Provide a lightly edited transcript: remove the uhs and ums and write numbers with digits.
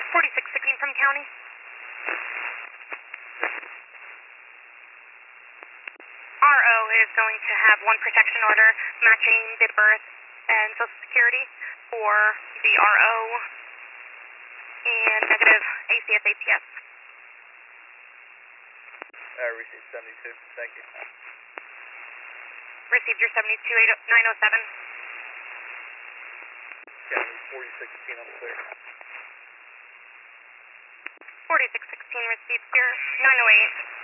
4616 from county. RO is going to have one protection order matching date of birth and social security for the RO and negative ACS ATS. Received 72, thank you. Received your 72907. County 4016 on the clear. 4616 received your 908.